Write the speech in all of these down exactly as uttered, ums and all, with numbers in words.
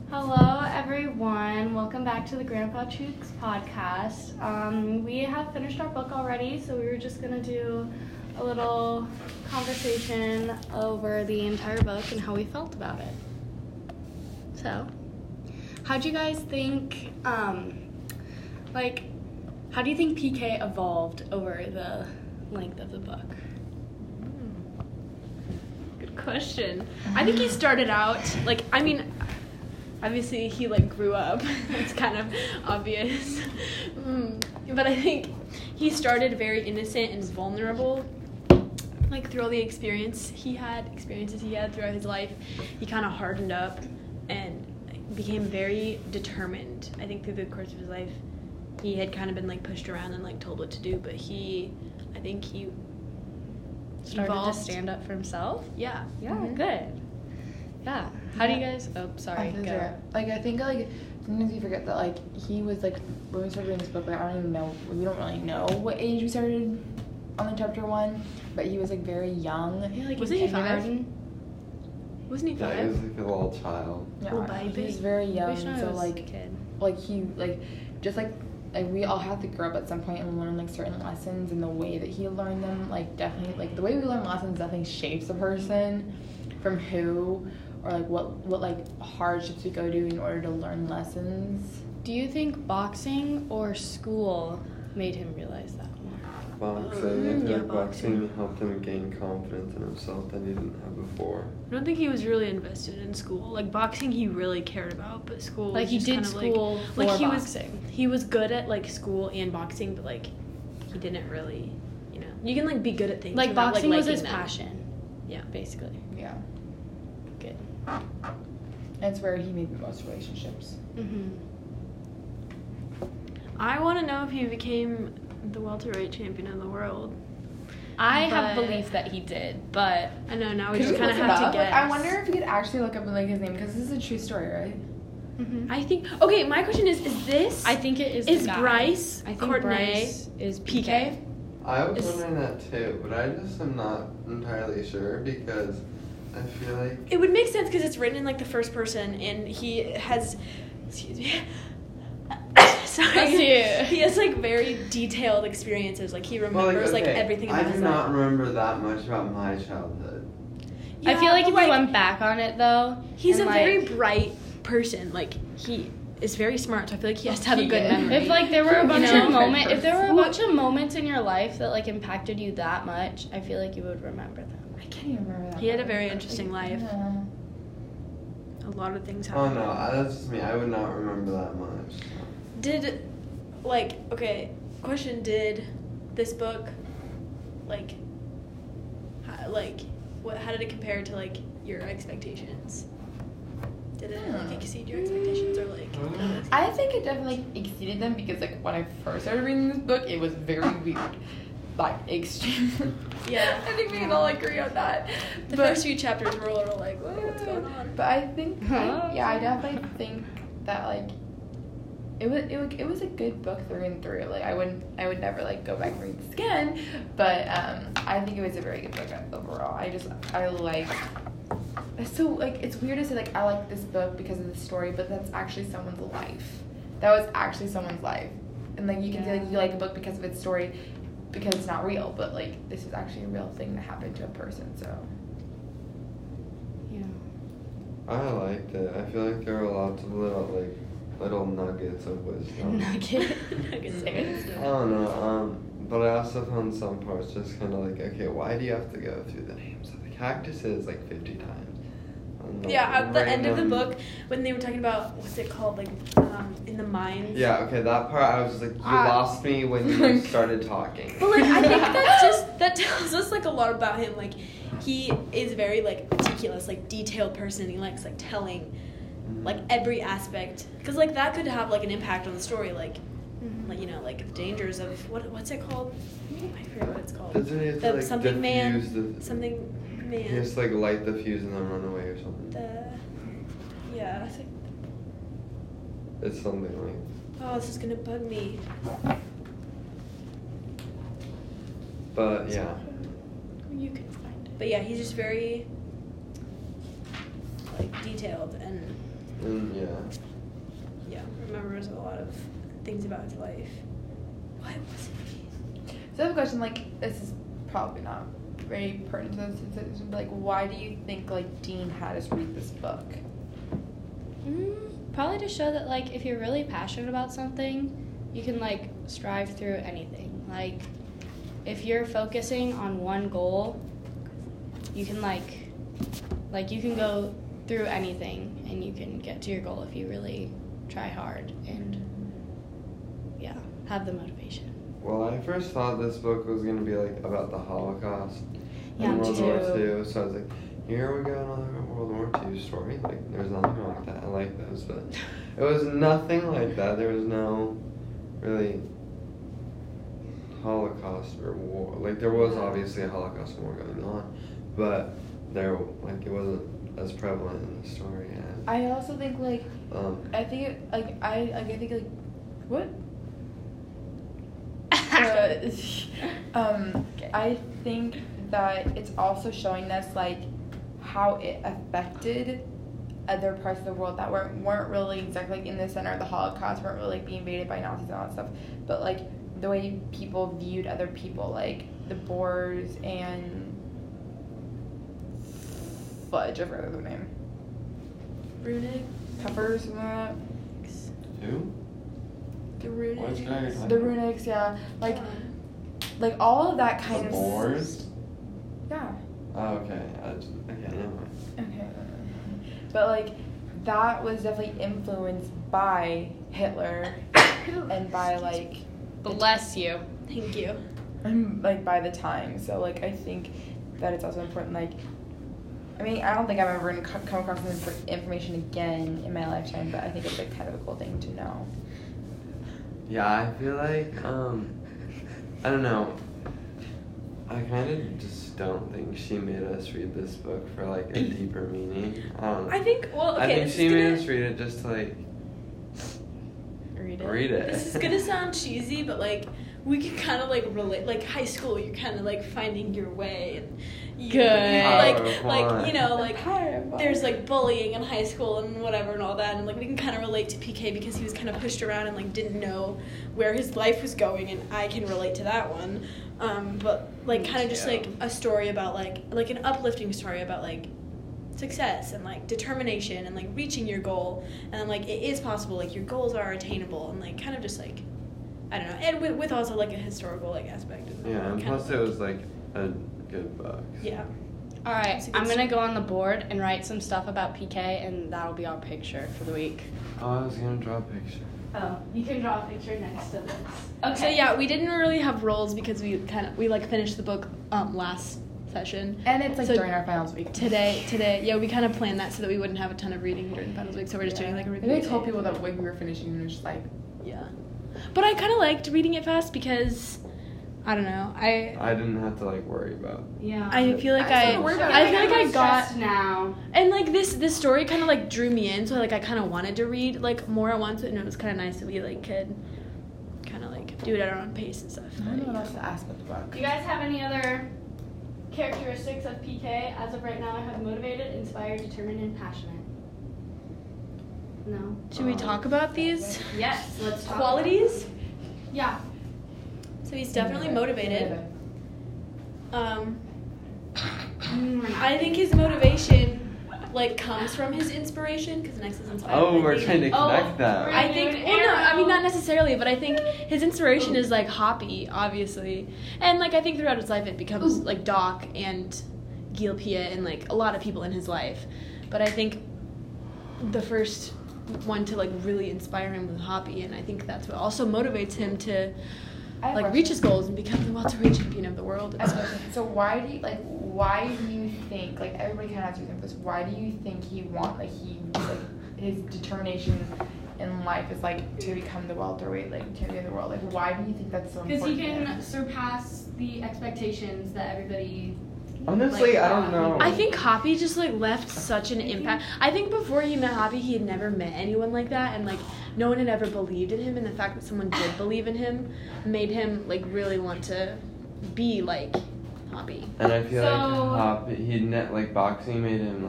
Hello, everyone. Welcome back to the Grandpa Chooks podcast. Um, we have finished our book already, so we were just going to do a little conversation over the entire book and how we felt about it. So, how do you guys think, um, like, how do you think P K evolved over the length of the book? Good question. I think he started out, like, I mean, obviously he, like, grew up. It's kind of obvious. Mm. But I think he started very innocent and vulnerable. Like, through all the experience he had, experiences he had throughout his life, he kind of hardened up and became very determined. I think through the course of his life, he had kind of been, like, pushed around and, like, told what to do. But he, I think he Started evolved. to stand up for himself? Yeah. Yeah, Mm-hmm. good. Yeah. How do you guys... Oh, sorry. I feel Go. sure. Like, I think, like, sometimes we forget that, like, he was, like, when we started reading this book, like, I don't even know, we don't really know what age we started on the chapter one, but he was, like, very young. I feel like Wasn't in he five? kindergarten. Wasn't he Yeah, he five? was like a little child. Yeah, Little baby. he was very young, Vishnu so, was a like, kid. like, he, like, just, like, like, we all have to grow up at some point and learn, like, certain lessons, and the way that he learned them, like, definitely, like, the way we learn lessons definitely shapes a person from who, or, like, what, what, like, hardships we go to in order to learn lessons. Do you think boxing or school made him realize that more? Boxing, Mm, I feel yeah, like boxing. boxing helped him gain confidence in himself that he didn't have before. I don't think he was really invested in school. Like, boxing he really cared about, but school Like was he just did kind of school for like, like he boxing. was he was good at, like, school and boxing, but, like, he didn't really, you know. You can, like, be good at things Like without, boxing like, was liking his them. passion, Yeah. basically. Yeah. Good. That's where he made the most relationships. Mm-hmm. I want to know if he became the welterweight champion of the world. I have But- belief that he did, but I know, now we Could just you kind of look it have to up? guess. Like, I wonder if you could actually look up, like, his name, because this is a true story, right? mm-hmm. I think, okay, my question is, is this, I think it is. is the guy. Bryce I think Courtney Bryce is P K? I was Is- wondering that too, but I just am not entirely sure because I feel like It would make sense because it's written in, like, the first person, and he has, excuse me, sorry, Bless you. he has, like, very detailed experiences. Like, he well, remembers like, okay, everything about I do his not life. remember that much about my childhood. I feel like but, if you went back on it though, he's a and, very like, bright person. Like, he is very smart, so I feel like he has to have a He good is. memory. If like there were a You bunch know? of moment, if there were a Well- bunch of moments in your life that like impacted you that much, I feel like you would remember them. I can't even remember that. He had a part. very interesting life. Yeah. a lot of things Oh happened. no, I- that's just me. I would not remember that much. Did, like, okay, question, did this book, like, how, like, what, how did it compare to, like, your expectations? Did it, like, Hmm. exceed your expectations, or, like, I think it definitely exceeded them because, like, when I first started reading this book, it was very weird. Like, extremely. Yeah. I think we can all agree on that. the But- first few chapters were a little like, "Whoa, what's going on?" But I think, Huh? I, yeah, I definitely think that, like, it was, it was it was a good book through and through. Like, I wouldn't, I would never, like, go back and read this again. But um, I think it was a very good book overall. I just, I like. It's so, like, it's weird to say, like, I like this book because of the story, but that's actually someone's life. That was actually someone's life. And, like, you can say, like, you like a book because of its story, because it's not real, but, like, this is actually a real thing that happened to a person, so. Yeah. I liked it. I feel like there were lots of little like little nuggets of wisdom. Nugget. Nuggets. I don't know, um, but I also found some parts just kind of like, okay, why do you have to go through the names of the cactuses like fifty times? And, like, Yeah, at the end of the random- book, when they were talking about, what's it called, like, um, in the mines. Yeah, okay, that part I was just like, you Ah. lost me when you started talking. But, like, I think that's just, that tells us, like, a lot about him. Like, he is very, like, meticulous, like, detailed person, and he likes, like, telling, like, every aspect. Because, like, that could have, like, an impact on the story, like, Mhm. like, you know, like, the dangers of, what what's it called? I forget what it's called. Doesn't he have The to like something man, diffuse the something man. He has to like light the fuse and then run away or something. The, yeah. I think- It's something like Oh, this is gonna bug me. But yeah. You can find it. But yeah, he's just very, like, detailed and And yeah. Yeah, remembers a lot of things about his life. What was it? So I have a question, like, this is probably not very pertinent to this, but like, why do you think, like, Dean had us read this book? Mm, probably to show that, like, if you're really passionate about something, you can, like, strive through anything. Like, if you're focusing on one goal, you can, like, like, you can go through anything and you can get to your goal if you really try hard and, yeah, have the motivation. Well, I first thought this book was going to be, like, about the Holocaust Yeah, and me World War too. Two, so I was like, here we go, another World War Two story. Like, there's nothing wrong with that. I like those, but it was nothing like that. There was no really Holocaust or war. Like, there was obviously a Holocaust war going on, but there, like, it wasn't as prevalent in the story as. I also think, like, Um, I think, it, like, I, like, I think, like, what? Uh, um, I think that it's also showing us, like, how it affected other parts of the world that weren't weren't really exactly like in the center of the Holocaust, weren't really like being invaded by Nazis and all that stuff, but like the way people viewed other people, like the Boers and fudge, I forgot their name. Runic. Peppers and that. who? The Runic. Which guy are you talking The about? Runics, yeah. Like, like all of that kind The of. Boers? Yeah. Oh, okay. I just, okay, never mind. Okay. But like, that was definitely influenced by Hitler and by like, Bless you. Thank you. and, like by the time. So like, I think that it's also important. Like, I mean, I don't think I'm ever gonna co- come across this infor- information again in my lifetime, but I think it's like kind of a cool thing to know. Yeah, I feel like, um, I don't know. I kind of just don't think she made us read this book for, like, a deeper meaning. I don't know. I think, well, okay. I think this she is made gonna, us read it just to, like, Read it. read it. This is gonna sound cheesy, but like we can kind of like relate. Like high school, you're kind of like finding your way, and you, Good. you, like Power like point. you know like Power there's like bullying in high school and whatever and all that, and like we can kind of relate to P K because he was kind of pushed around and like didn't know where his life was going, and I can relate to that one. Um, but like Me kind of just too. like a story about like like an uplifting story about like success and like determination and like reaching your goal, and like it is possible, like your goals are attainable, and like kind of just like I don't know, and with, with also like a historical like aspect of it. Yeah, and Kind of plus it was, like, a good book. yeah. All right, It's a good I'm gonna story. go on the board and write some stuff about P K, and that'll be our picture for the week. Oh, I was gonna draw a picture. Oh, you can draw a picture next to this. Okay. So yeah, we didn't really have roles because we kind of we like finished the book um last session. And it's like So during our finals week. Today, today, yeah, we kind of planned that so that we wouldn't have a ton of reading during the finals week. So we're just Yeah. doing like a Maybe review. I told day. people that when we were finishing, we were just like, Yeah, but I kind of liked reading it fast because I don't know. I I didn't have to, like, worry about. Yeah. I feel like I I still worry about I it. feel like I got now. and like this this story kind of like drew me in. So like I kind of wanted to read like more at once, and it was kind of nice that we like could kind of like do it at our own pace and stuff. I don't know what else to ask about the book. Do you guys have any other characteristics of P K? As of right now, I have motivated, inspired, determined, and passionate. No. Should we talk about these Yes. Let's talk qualities? about- Yeah. So he's definitely motivated. Um, Mm, I think his motivation like comes from his inspiration because next is inspired. Oh, by we're Dean. trying to Oh, connect that. I think, well, no, I mean, not necessarily, but I think his inspiration is like Hoppy, obviously, and like I think throughout his life it becomes like Doc and Gilpia and like a lot of people in his life, but I think the first one to like really inspire him was Hoppy, and I think that's what also motivates him to I have a like reach question. his goals and become the welterweight champion of the world. I And have a stuff. question. So why do you like? Why do you think like everybody kind of has to think this? Why do you think he want like he like his determination in life is like to become the welterweight like champion of the world? Like why do you think that's so Because important? he to him? can surpass the expectations that everybody. Honestly, like, I don't know. I think Hoppy just like left such an impact. I think before he met Hoppy, he had never met anyone like that, and like no one had ever believed in him. And the fact that someone did believe in him made him like really want to be like Hoppy. And I feel So- like Hop, he net like boxing made him like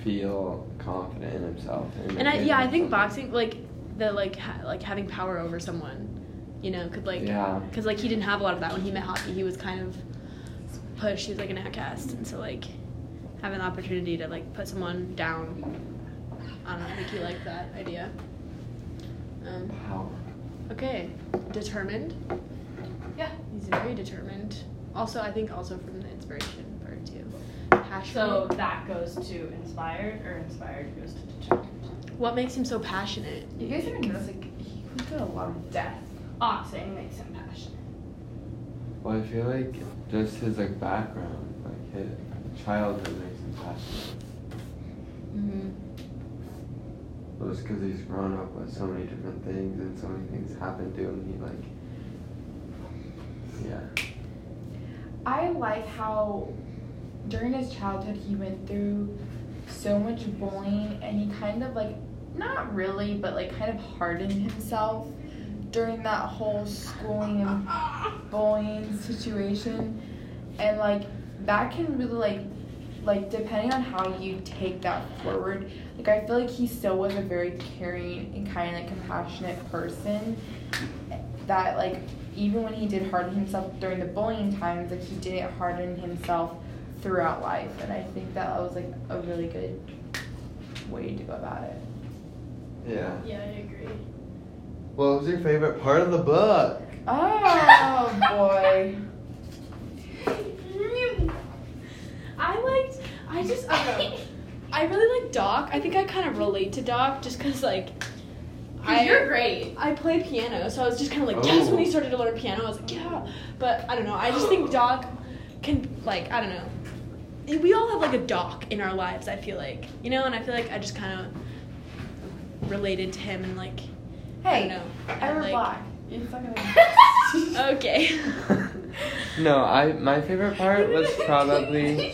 feel confident in himself. And, And I, it yeah, I makes think him- boxing, like, the, like, ha- like having power over someone, you know, could, like, Yeah. because, like, he didn't have a lot of that when he met hockey. He was kind of pushed. He was, like, an outcast. And so, like, having the opportunity to, like, put someone down, I don't know, I think he liked that idea. Um, Power. okay. Determined. Yeah. He's very determined. Also, I think also from the inspiration part, too. Passionate. So that goes to inspired, or inspired goes to determined. What makes him so passionate? You guys ever notice like he went through a lot of death? Oxing makes him passionate. Well, I feel like just his like background, like his childhood makes him passionate. Mm-hmm. Well, just because he's grown up with so many different things and so many things happen to him, he like, yeah. I like how during his childhood he went through so much bullying and he kind of like, not really, but like kind of hardened himself during that whole schooling and bullying situation. And like that can really like, like depending on how you take that forward, like I feel like he still was a very caring and kind of like compassionate person that like even when he did harden himself during the bullying times, like he didn't harden himself throughout life. And I think that was like a really good way to go about it. Yeah. Yeah, I agree. What was your favorite part of the book? Oh boy. I liked, I just, I don't know. I really like Doc. I think I kind of relate to Doc just because, like, I, You're great. I play piano, so I was just kind of like, yes, when he started to learn piano, I was like, yeah. But I don't know. I just think Doc can, like, I don't know. We all have, like, a Doc in our lives, I feel like. You know, and I feel like I just kind of related to him and, like, I don't Hey, know. I wear like, black. It's not gonna. Okay. No, I my favorite part was probably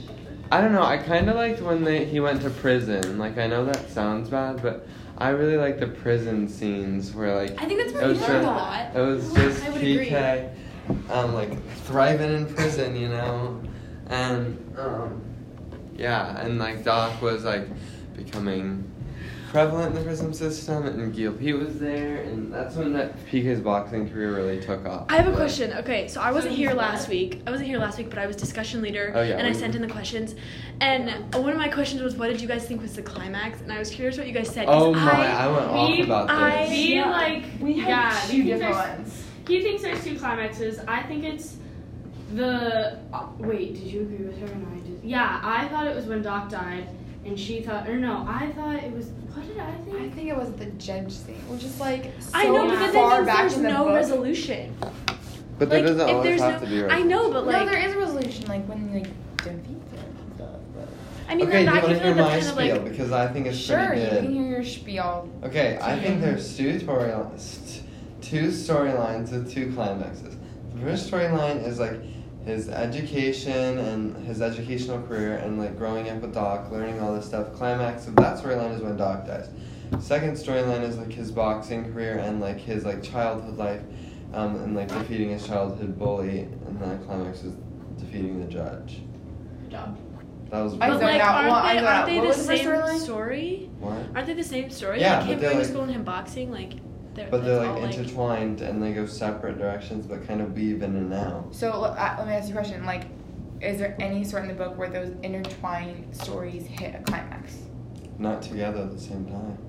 I don't know, I kinda liked when they he went to prison. Like I know that sounds bad, but I really like the prison scenes where like I think that's it where was he learned a just, lot. it was just I would P agree. K um like thriving in prison, you know? And um yeah, and like Doc was like becoming prevalent in the prison system, and Gil P was there, and that's when that P K's boxing career really took off. I have a Like, question. Okay, so I wasn't So here he's last what? week. I wasn't here last week, but I was discussion leader, Oh, yeah, and I we- sent in the questions. And one of my questions was, what did you guys think was the climax? And I was curious what you guys said. 'cause Oh my! I, I, went off we- about I- this. We Yeah. like We had yeah, two we think different there's- ones. He thinks there's two climaxes. I think it's the uh, wait. Did you agree with her? No, I did. Yeah, I thought it was when Doc died, and she thought, or no, I thought it was. What did I think? I think it was the judge scene, which is like so I know, but Yeah. then far there's, back there's in the no book. resolution. But there Like, doesn't if always there's have no- to be. I know, but like, no, there is a resolution, like when like defeat them and stuff. But I mean, Okay, then do I you want feel to hear like my that's kind of spiel like, because I think it's sure, pretty you good. can hear your spiel. Okay, I think Mhm. there's two storylines, two storylines with two climaxes. The first storyline is like his education and his educational career and like growing up with Doc, learning all this stuff. Climax of that storyline is when Doc dies. Second storyline is like his boxing career and like his like childhood life, um, and like defeating his childhood bully. And that climax is defeating the judge. Good job. That was I but really zoned like, out. aren't Well, I they, zoned aren't out. they What the was the first same storyline? story? what? Aren't they the same story? Yeah, like him but they're going to like- school and him boxing, like, they're, But they're that's like all, like, intertwined and they go separate directions, but kind of weave in and out. So uh, let me ask you a question. Like, is there any sort in the book where those intertwined stories hit a climax? Not together at the same time.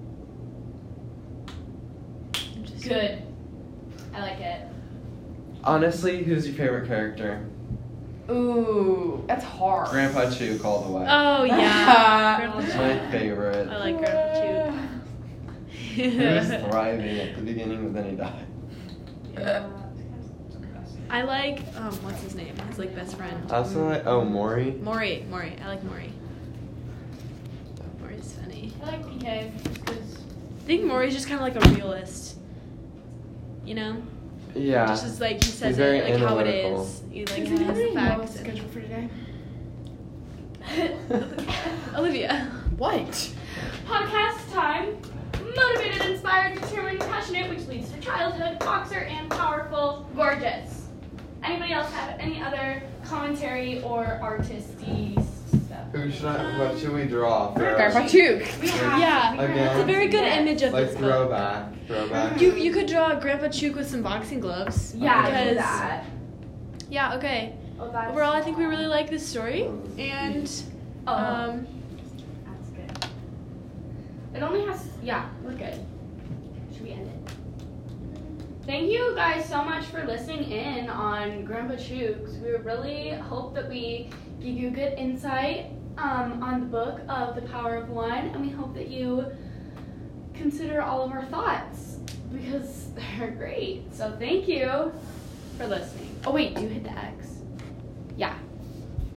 Interesting. Good. I like it. Honestly, who's your favorite character? Ooh, that's hard. Grandpa Chew called away. Oh yeah. Grandpa It's Chew. my favorite. I like Grandpa He was Chew. thriving at the beginning, but then he died. Yeah. I like um what's his name? His like best friend. I also like, oh, Maury. Maury. Maury. I like Maury. Maury's funny. I like P K just because. I think Maury's just kind of like a realist. You know? Yeah. Just as like he says He's very it like how it analytical. is. He like Does has anybody the know facts. what's scheduled for today? Olivia. What? Podcast time. Motivated, inspired, determined, passionate, which leads to childhood, boxer, and powerful, gorgeous. Anybody else have any other commentary or artisty stuff? Who should I? What should we draw? For Grandpa Chook. We have Yeah. to. We Again? have It's a to. very good Yes. image of Like this book. throwback, throwback. You you could draw Grandpa Chook with some boxing gloves. Yeah, I because do that. yeah, okay. Oh, that's Overall, I think we really like this story, and Oh, um, that's good. It only has. Yeah, we're good. Should we end it? Thank you guys so much for listening in on Grandpa Chooks. We really hope that we give you good insight um, on the book of The Power of One, and we hope that you consider all of our thoughts because they're great. So thank you for listening. Oh wait, do you hit the X? Yeah.